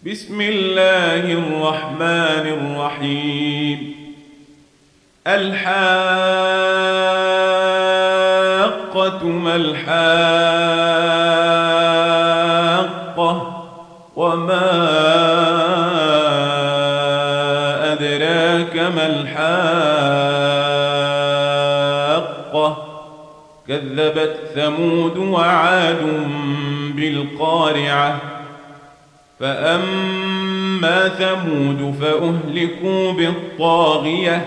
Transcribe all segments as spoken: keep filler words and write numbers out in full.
بسم الله الرحمن الرحيم. الحاقة ما الحاقة وما أدراك ما الحاقة كذبت ثمود وعاد بالقارعة فأما ثمود فأهلكوا بالطاغية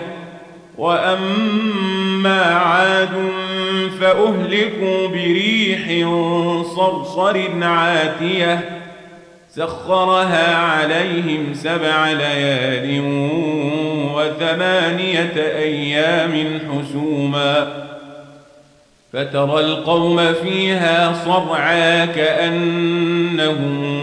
وأما عاد فأهلكوا بريح صرصر عاتية سخرها عليهم سبع ليال وثمانية أيام حسوما فترى القوم فيها صرعا كأنهم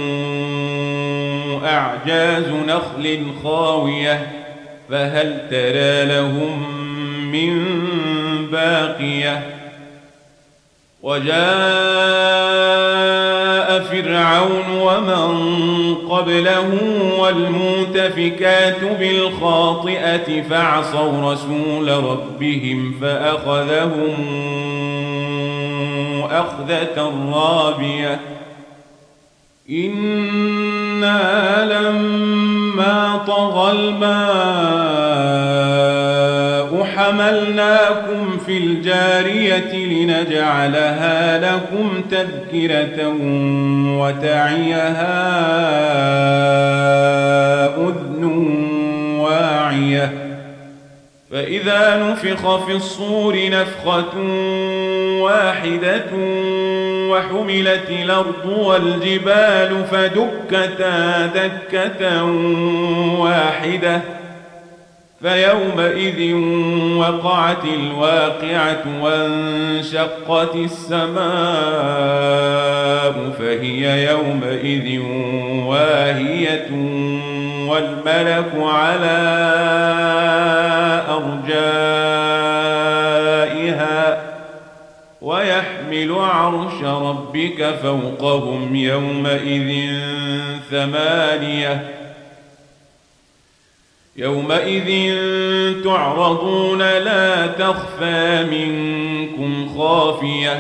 أعجاز نخل خاوية فهل ترى لهم من باقية وجاء فرعون ومن قبله والمؤتفكات بالخاطئة فعصوا رسول ربهم فأخذهم أخذة رابية إنا لما طغى الماء حملناكم في الجارية لنجعلها لكم تذكرة وتعيها أذن واعية فإذا نفخ في الصور نفخة واحدة وحملت الأرض والجبال فدكتا دكة واحدة فيومئذ وقعت الواقعة وانشقت السماء فهي يومئذ واهية والملك على أرجائها ويحمل عرش ربك فوقهم يومئذ ثمانية يومئذ تعرضون لا تخفى منكم خافية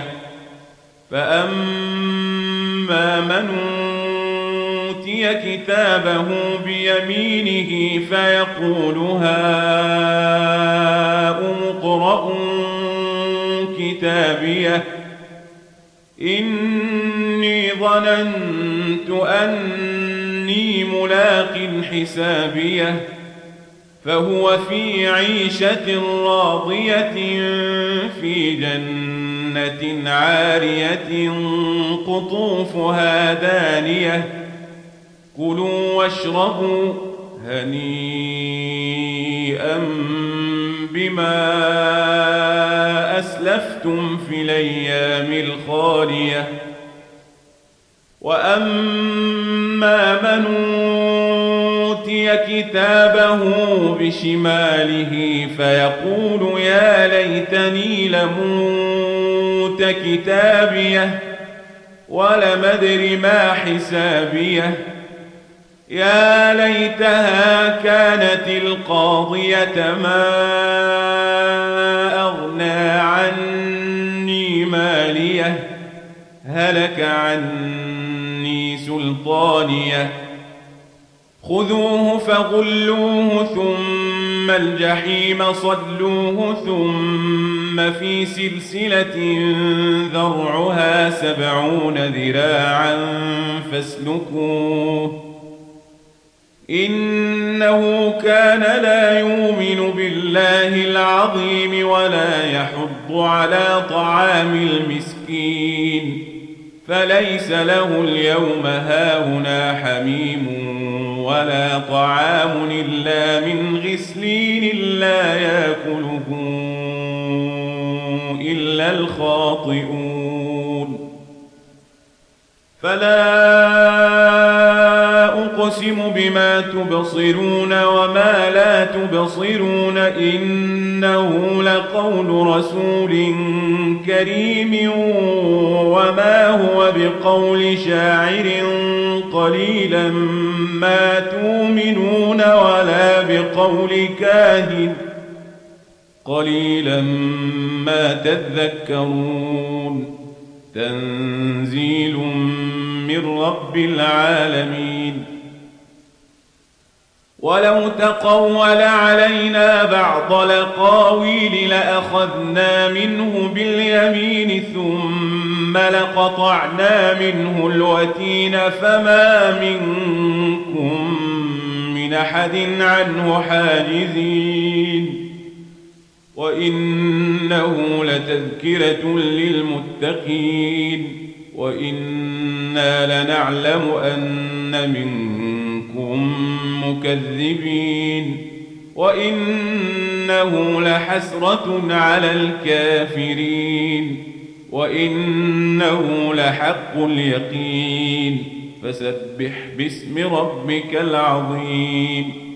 فأما من أوتي كتابه بيمينه فيقول هاؤم اقرءوا كتابيه إني ظننت أني ملاق حسابيه فهو في عيشة راضية في جنة عارية قطوفها دانية كلوا واشربوا هنيئا بما أسلفتم في الأيام الخالية وأما من أوتي كتابه بشماله فيقول يا ليتني لموت كتابيه ولم أدر ما حسابيه يا ليتها كانت القاضية ما أغنى عني ماليه هلك عني سلطانيه خذوه فغلوه ثم الجحيم صلوه ثم في سلسلة ذرعها سبعون ذراعا فاسلكوه إنه كان لا يؤمن بالله العظيم ولا يحض على طعام المسكين فليس له اليوم هاهنا حميم ولا طعام إلا من غسلين لا يأكله إلا الخاطئون فلا أقسم بما تبصرون وما لا تبصرون إنه لقول رسول كريم وما هو بقول شاعر قليلا ما تؤمنون ولا بقول كاهن قليلا ما تذكرون تنزيل من رب العالمين ولو تقول علينا بعض الأقاويل لأخذنا منه باليمين ثم لقطعنا منه الوتين فما منكم من أحد عنه حاجزين وإنه لتذكرة للمتقين وإنا لنعلم أن منكم مكذبين وإنه لحسرة على الكافرين وإنه لحق اليقين فسبح باسم ربك العظيم